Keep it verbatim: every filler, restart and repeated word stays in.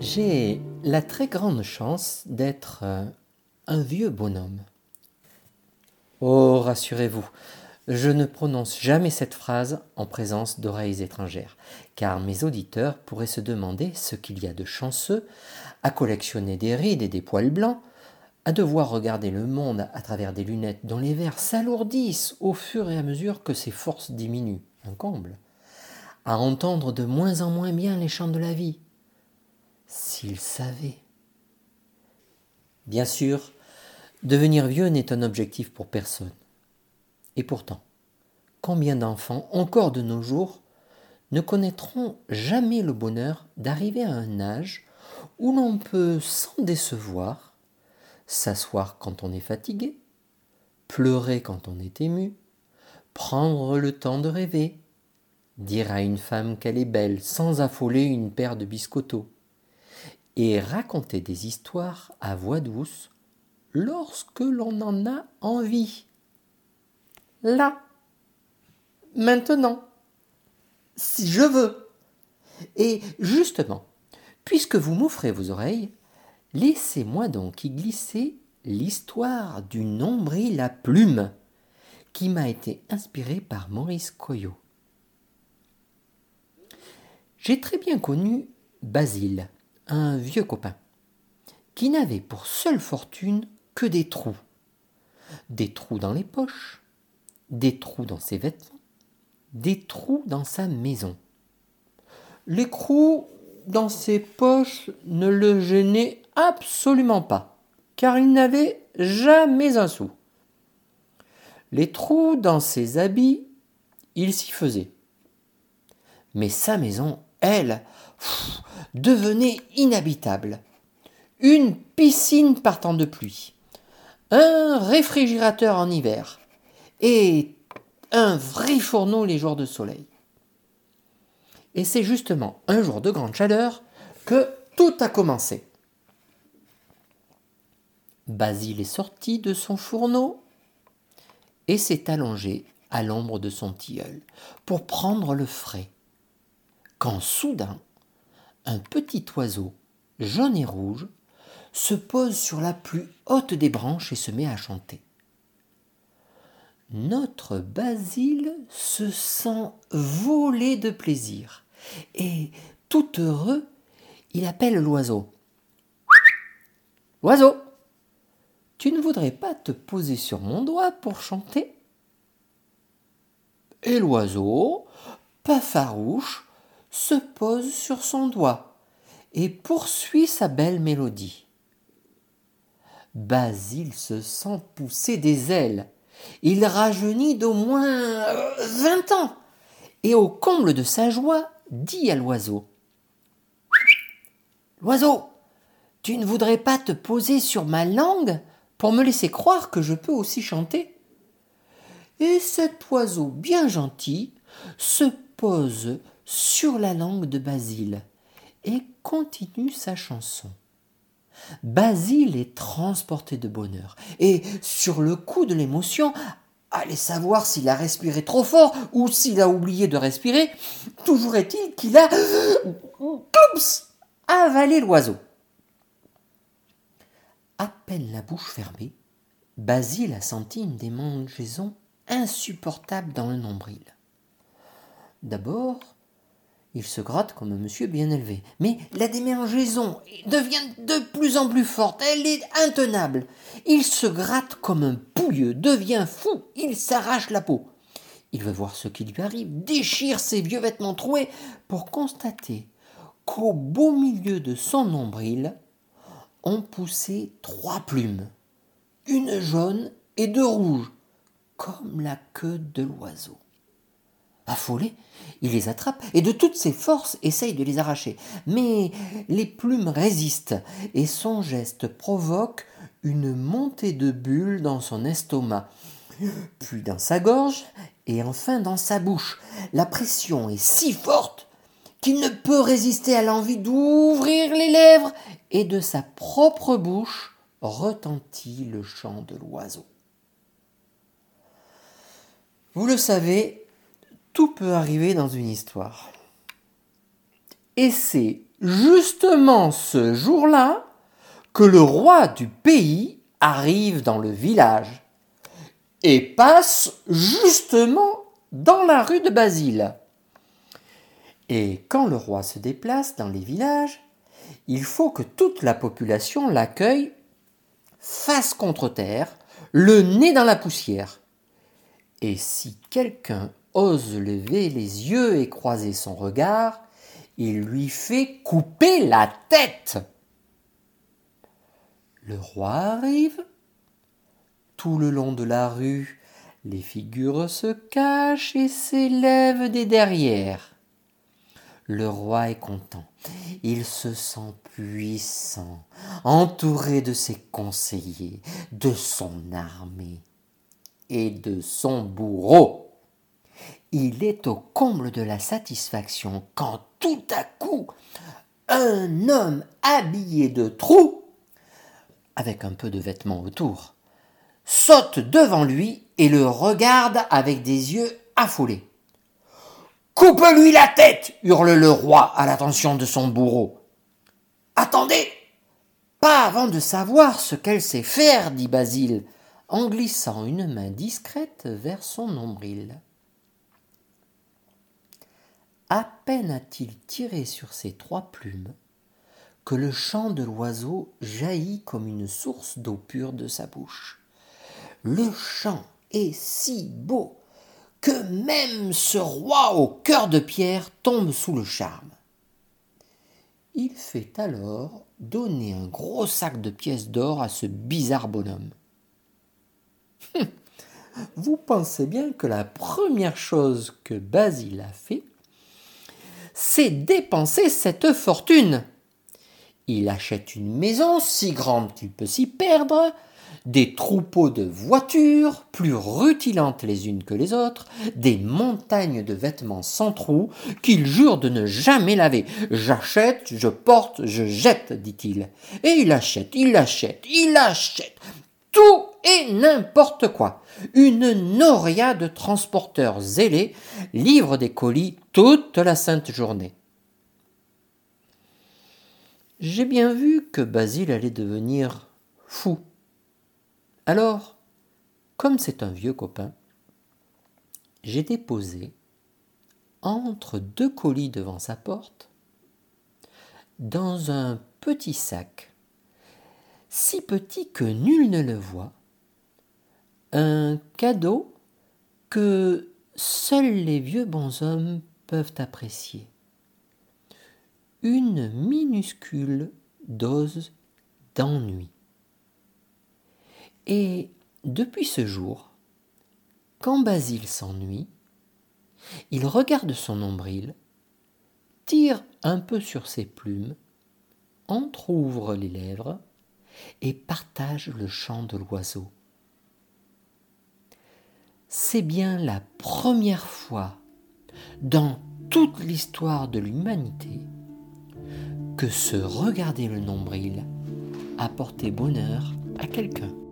J'ai la très grande chance d'être euh, un vieux bonhomme. Oh, rassurez-vous, je ne prononce jamais cette phrase en présence d'oreilles étrangères, car mes auditeurs pourraient se demander ce qu'il y a de chanceux à collectionner des rides et des poils blancs, à devoir regarder le monde à travers des lunettes dont les verres s'alourdissent au fur et à mesure que ses forces diminuent, un comble, à entendre de moins en moins bien les chants de la vie. S'ils savaient. Bien sûr, devenir vieux n'est un objectif pour personne. Et pourtant, combien d'enfants, encore de nos jours, ne connaîtront jamais le bonheur d'arriver à un âge où l'on peut, sans décevoir, s'asseoir quand on est fatigué, pleurer quand on est ému, prendre le temps de rêver, dire à une femme qu'elle est belle sans affoler une paire de biscottos, et raconter des histoires à voix douce lorsque l'on en a envie. Là, maintenant, si je veux. Et justement, puisque vous m'offrez vos oreilles, laissez-moi donc y glisser l'histoire du nombril à plumes qui m'a été inspirée par Maurice Coyot. J'ai très bien connu Basile, un vieux copain, qui n'avait pour seule fortune que des trous. Des trous dans les poches, des trous dans ses vêtements, des trous dans sa maison. Les trous dans ses poches ne le gênaient absolument pas, car il n'avait jamais un sou. Les trous dans ses habits, il s'y faisait. Mais sa maison, elle, pff, devenait inhabitable. Une piscine par temps de pluie, un réfrigérateur en hiver et un vrai fourneau les jours de soleil. Et c'est justement un jour de grande chaleur que tout a commencé. Basile est sorti de son fourneau et s'est allongé à l'ombre de son tilleul pour prendre le frais. Quand soudain, un petit oiseau, jaune et rouge, se pose sur la plus haute des branches et se met à chanter. Notre Basile se sent voler de plaisir et, tout heureux, il appelle l'oiseau. Oiseau, tu ne voudrais pas te poser sur mon doigt pour chanter ? Et l'oiseau, pas farouche, se pose sur son doigt et poursuit sa belle mélodie. Basile se sent pousser des ailes. Il rajeunit d'au moins vingt ans et au comble de sa joie dit à l'oiseau. L'oiseau, tu ne voudrais pas te poser sur ma langue pour me laisser croire que je peux aussi chanter ? Et cet oiseau bien gentil se pose sur la langue de Basile et continue sa chanson. Basile est transporté de bonheur et, sur le coup de l'émotion, allez savoir s'il a respiré trop fort ou s'il a oublié de respirer, toujours est-il qu'il a Oups, avalé l'oiseau. À peine la bouche fermée, Basile a senti une démangeaison insupportable dans le nombril. D'abord, il se gratte comme un monsieur bien élevé. Mais la démangeaison devient de plus en plus forte. Elle est intenable. Il se gratte comme un pouilleux, devient fou. Il s'arrache la peau. Il veut voir ce qui lui arrive, déchire ses vieux vêtements troués pour constater qu'au beau milieu de son nombril ont poussé trois plumes. Une jaune et deux rouges, comme la queue de l'oiseau. Affolé, il les attrape et de toutes ses forces essaye de les arracher. Mais les plumes résistent et son geste provoque une montée de bulles dans son estomac, puis dans sa gorge et enfin dans sa bouche. La pression est si forte qu'il ne peut résister à l'envie d'ouvrir les lèvres et de sa propre bouche retentit le chant de l'oiseau. Vous le savez, tout peut arriver dans une histoire. Et c'est justement ce jour-là que le roi du pays arrive dans le village et passe justement dans la rue de Basile. Et quand le roi se déplace dans les villages, il faut que toute la population l'accueille face contre terre, le nez dans la poussière. Et si quelqu'un ose lever les yeux et croiser son regard, il lui fait couper la tête. Le roi arrive. Tout le long de la rue, les figures se cachent et s'élèvent des derrières. Le roi est content. Il se sent puissant, entouré de ses conseillers, de son armée et de son bourreau. Il est au comble de la satisfaction quand tout à coup, un homme habillé de trous, avec un peu de vêtements autour, saute devant lui et le regarde avec des yeux affolés. « Coupe-lui la tête !» hurle le roi à l'attention de son bourreau. « Attendez ! Pas avant de savoir ce qu'elle sait faire, dit Basile, en glissant une main discrète vers son nombril. À peine a-t-il tiré sur ses trois plumes que le chant de l'oiseau jaillit comme une source d'eau pure de sa bouche. Le chant est si beau que même ce roi au cœur de pierre tombe sous le charme. Il fait alors donner un gros sac de pièces d'or à ce bizarre bonhomme. Vous pensez bien que la première chose que Basile a fait, c'est dépenser cette fortune. Il achète une maison si grande qu'il peut s'y perdre, des troupeaux de voitures plus rutilantes les unes que les autres, des montagnes de vêtements sans trous qu'il jure de ne jamais laver. J'achète, je porte, je jette, dit-il. Et il achète, il achète, il achète. Tout et n'importe quoi. Une noria de transporteurs zélés livre des colis toute la sainte journée. J'ai bien vu que Basile allait devenir fou. Alors, comme c'est un vieux copain, j'ai déposé, entre deux colis devant sa porte, dans un petit sac, si petit que nul ne le voit, un cadeau que seuls les vieux bonshommes peuvent apprécier. Une minuscule dose d'ennui. Et depuis ce jour, quand Basile s'ennuie, il regarde son nombril, tire un peu sur ses plumes, entr'ouvre les lèvres et partage le chant de l'oiseau. C'est bien la première fois dans toute l'histoire de l'humanité que se regarder le nombril a porté bonheur à quelqu'un.